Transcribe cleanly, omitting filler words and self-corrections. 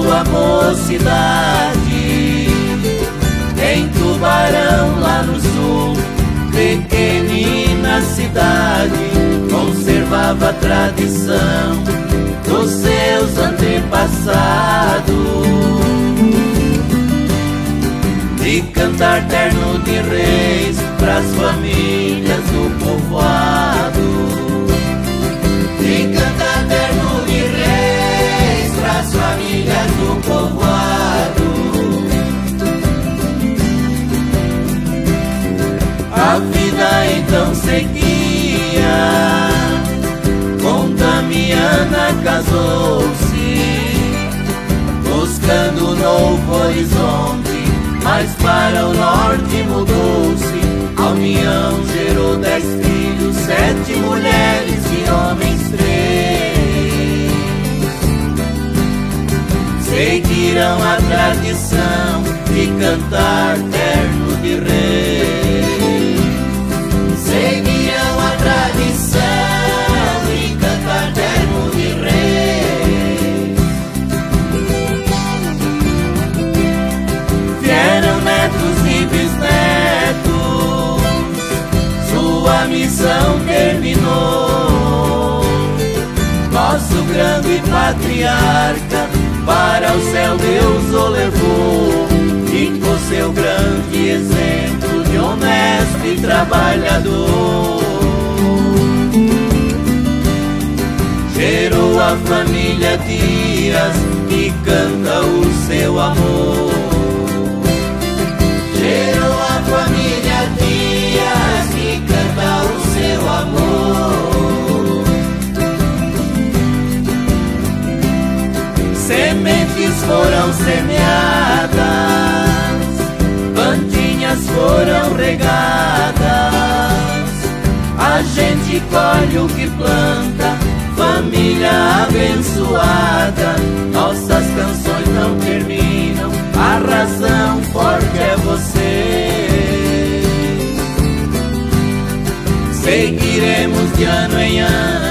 sua mocidade. Em Tubarão, lá no sul, pequenina cidade, conservava a tradição dos seus antepassados de cantar terno de reis pras famílias do povoado, de cantar terno de reis pras famílias do povoado. A vida então seguia, com Damiana casou-se, buscando um novo horizonte, mas para o norte mudou-se. A união gerou 10 filhos, 7 mulheres e homens 3. Seguiram a tradição de cantar terno de rei. Seguiram a tradição de cantar terno de rei. Vieram netos e bisnetos, sua missão terminou. Nosso grande patriarca para o céu Deus o levou, ficou seu grande exemplo de honesto e trabalhador. Gerou a família Dias que canta o seu amor. Gerou a família Dias que canta o seu amor. Sementes foram semeadas, plantinhas foram regadas, a gente colhe o que planta, família abençoada. Nossas canções não terminam, a razão forte é você. Seguiremos de ano em ano